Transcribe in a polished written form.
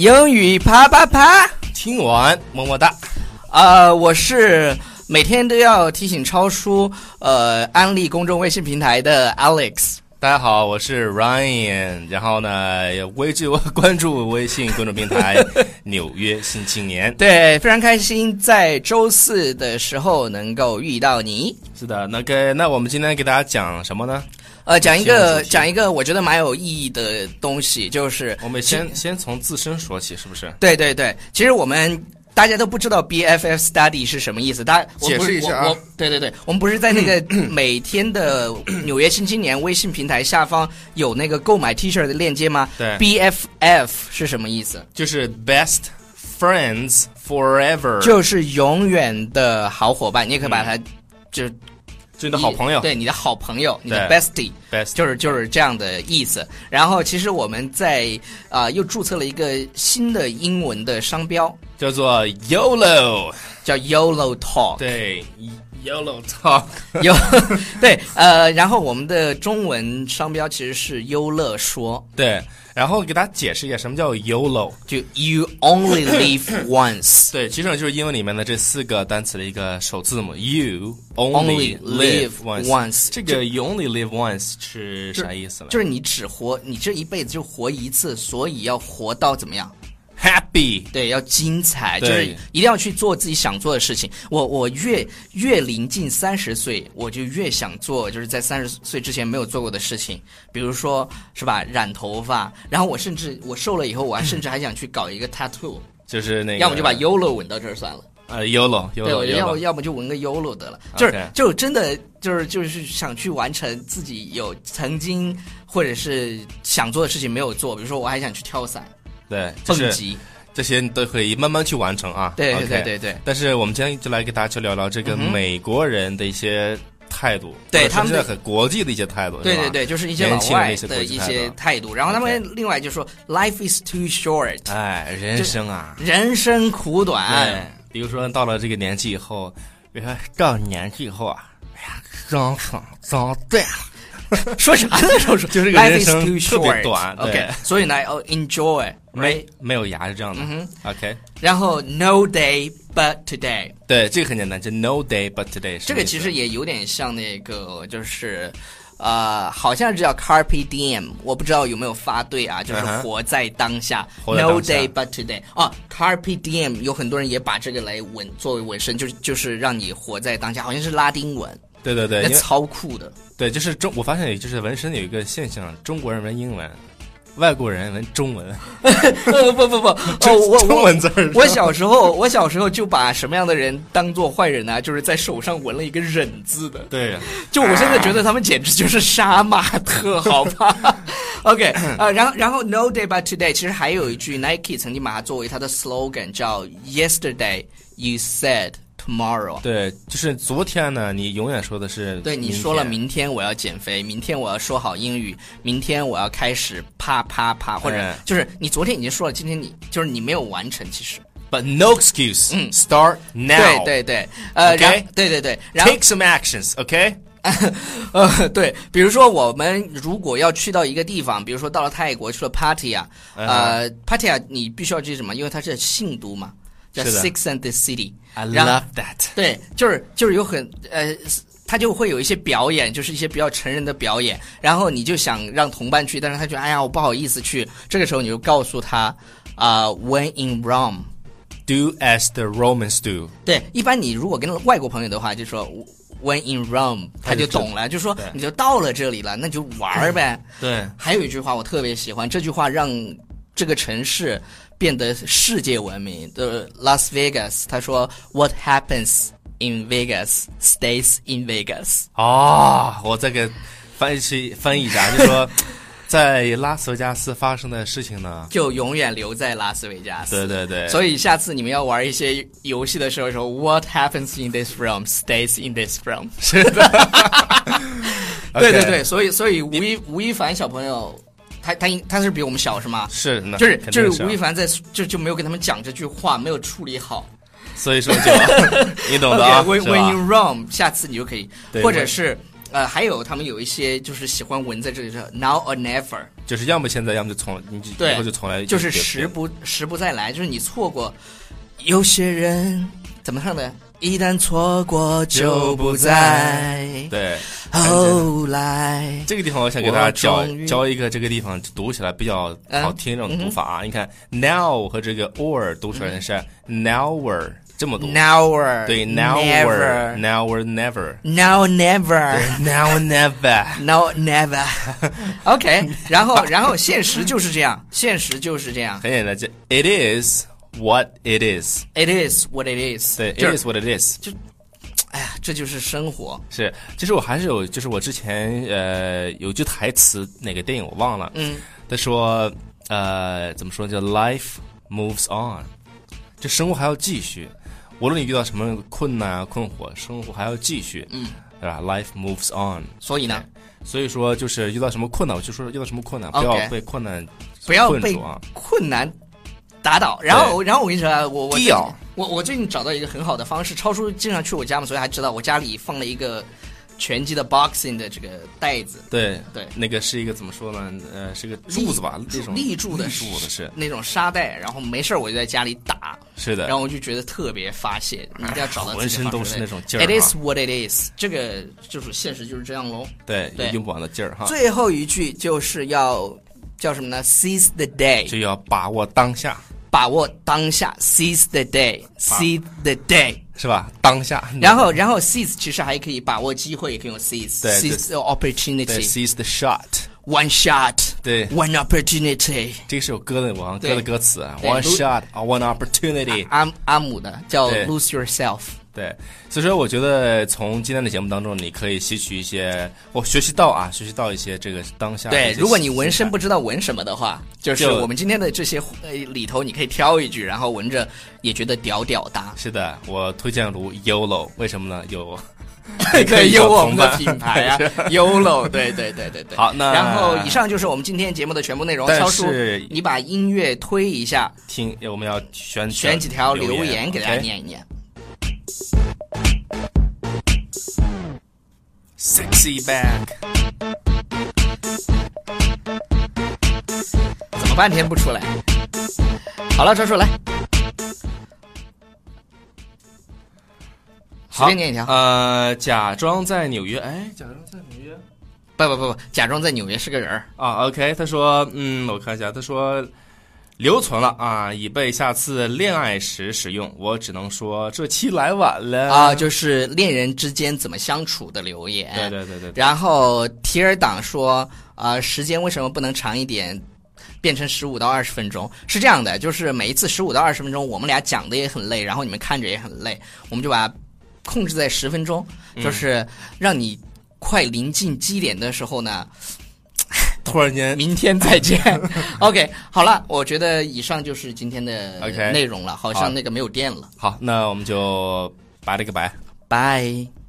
英语啪啪啪， 听完么么哒。 我是每天都要提醒超叔安利公众微信平台的 Alex。 大家好，我是 Ryan， 然后呢，关注微信公众平台纽约新青年。 对，非常开心在周四的时候能够遇到你。 是的，那我们今天给大家讲什么呢？ 讲一个我觉得蛮有意义的东西，就是我们先从自身说起，是不是？ 对对对，其实我们大家都不知道 BFF study 是什么意思， 解释一下啊。 对对对，我们不是在那个每天的纽约新青年微信平台下方有那个购买 T-shirt 的链接吗？ 对。 BFF 是什么意思？ 就是 Best Friends Forever， 就是永远的好伙伴，你也可以把它就你的好朋友， 对，你的好朋友，你的 bestie， 就是这样的意思。然后其实我们在又注册了一个新的英文的商标， 叫做 YOLO， 叫 YOLO Talk。 对，YOLO Talk 对，然后我们的中文商标其实是优乐说。 对，然后给大家解释一下什么叫 YOLO， 就 You Only Live Once。 对，其实就是英文里面的这4个单词的一个首字母 You Only Live Once。这个 You Only Live Once 是啥意思呢？ 就是你这一辈子就活一次，所以要活到怎么样 ？Happy， 对，要精彩，就是一定要去做自己想做的事情。我越临近30岁，我就越想做，就是在30岁之前没有做过的事情，比如说是吧，染头发。然后我瘦了以后，我甚至还想去搞一个 tattoo， 就是那个， 要么就把 YOLO 纹到这儿算了。 YOLO， 对，我要么就纹个 YOLO 得了。就真的就是想去完成自己有曾经或者是想做的事情没有做，比如说我还想去跳伞。 对， 蹦极， 这些都可以慢慢去完成啊。 对对对对。 但是我们今天就来给大家去聊聊这个美国人的一些态度， 对他们很国际的一些态度。 对对对，就是一些老外的一些态度。然后他们另外就说 ，Life is too short。 哎，人生啊， 人生苦短。 比如说到了这个年纪以后，比如说到年纪以后啊，哎呀，人生早对了。 说啥呢？就是这个人生特别短。 OK， 所以呢，要 enjoy， 没有牙是这样的。OK， 然后 no day but today。 对，这个很简单，就 no day but today。 这个其实也有点像那个，就是好像是叫 carpe diem， 我不知道有没有发对啊，就是活在当下。No day but today。carpe diem 有很多人也把这个来作为纹身，就是让你活在当下，好像是拉丁文。 对对对， 那超酷的。 对，就是我发现就是纹身有一个现象，中国人纹英文，外国人纹中文。 不， 中文字儿。 我小时候就把什么样的人当做坏人呢？就是在手上纹了一个忍字的。 对， 就我现在觉得他们简直就是杀马特，好吧？OK， 然后 No day but today， 其实还有一句 Nike 曾经把它作为它的 slogan， 叫 Yesterday you said。Tomorrow， 对，就是昨天呢，你永远说的是对，你说了明天我要减肥，明天我要说好英语，明天我要开始啪啪啪，或者就是你昨天已经说了，今天你没有完成，其实。 But no excuse. Start now. 对，对，对，然后 take some actions. OK。 对，比如说我们如果要去到一个地方，比如说到了泰国去了 Pattaya，Pattaya 你必须要记什么？因为它是信都嘛。叫 Six and the City，I love that。 对，就是有他就会有一些表演，就是一些比较成人的表演，然后你就想让同伴去，但是他觉得哎呀我不好意思去，这个时候你就告诉他when in Rome do as the Romans do。 对，一般你如果跟外国朋友的话，就说 when in Rome， 他就懂了，就说你就到了这里了，那就玩呗。 对， 还有一句话我特别喜欢，这句话让这个城市变得世界闻名的 Las Vegas， 他说 What happens in Vegas stays in Vegas。 我再给翻译一下，就说在拉斯维加斯发生的事情呢， 就永远留在拉斯维加斯。 对对对， 所以下次你们要玩一些游戏的时候说 What happens in this room stays in this room。 是的对对对，所以吴亦凡小朋友他是比我们小是吗？ 是， 就是吴亦凡就没有跟他们讲这句话，没有处理好， 所以说就你懂的啊。 When in Rome， 下次你就可以，或者是还有他们有一些就是喜欢纹在这里的 now or never， 就是要么现在，要么就从你以后就从来就是时不再来，就是你错过。有些人怎么唱的？一旦错过就不再。 对， 后来这个地方我想给大家教一个这个地方读起来比较好听这种读法啊。你看 now 和这个 or 读出来是 nower。这么多 ，never 对 ，never never now never now never now never OK 然后现实就是这样，现实就是这样， 很简单，这 it is what it is it is what it is 对 it is what it is 就哎呀，这就是生活。 是，其实我还是有，就是我之前有句台词，哪个电影我忘了，他说怎么说叫 life moves on， 这生活还要继续。无论你遇到什么困难啊、困惑，生活还要继续，对吧 ？Life moves on。 所以呢， 所以说就是遇到什么困难，我就说遇到什么困难，不要被困难不要被困难打倒。然后我跟你说，我最近找到一个很好的方式。超叔经常去我家嘛，所以还知道我家里放了一个拳击的 boxing 的这个袋子。 对，那个是一个怎么说呢？是个柱子吧， 立柱的是那种沙袋。然后没事我就在家里打。 是的。 然后我就觉得特别发泄，你一定要找到浑身都是那种劲儿。 It is what it is， 这个就是现实就是这样喽。 对，用不完的劲儿哈。 最后一句就是要叫什么呢 ？Seize the day， 就要把握当下。 把握当下 ，seize the day，seize the day， 是吧？当下。 然后 seize 其实还可以把握机会，也可以用 seize，seize the opportunity，seize the shot，one shot， 对 ，one opportunity。 这个是有歌的，我歌的歌词啊 ，one shot， one opportunity。 阿姆的叫 lose yourself。 对，所以说我觉得从今天的节目当中，你可以吸取一些，学习到一些这个当下。 对，如果你纹身不知道纹什么的话，就是我们今天的这些里头，你可以挑一句，然后纹着也觉得屌屌哒。 是的，我推荐如 YOLO， 为什么呢？有我们的品牌啊，YOLO， 对。 好，那然后以上就是我们今天节目的全部内容。超叔，你把音乐推一下， 我们要选几条留言给大家念一念。 Sexy back， 怎么半天不出来？好了，超叔来，随便念一条。 假装在纽约，假装在纽约， 不，假装在纽约是个人啊。OK， 他说，我看一下，他说。留存了啊，以备下次恋爱时使用。我只能说这期来晚了啊，就是恋人之间怎么相处的留言。 对。 然后提尔党说，时间为什么不能长一点，变成15到20分钟？是这样的，就是每一次15到20分钟，我们俩讲的也很累，然后你们看着也很累，我们就把它控制在10分钟，就是让你快临近基点的时候呢。 突然间， 明天再见。OK， 好了，我觉得以上就是今天的内容了，好像那个没有电了。 好，那我们就拜了个拜。 拜。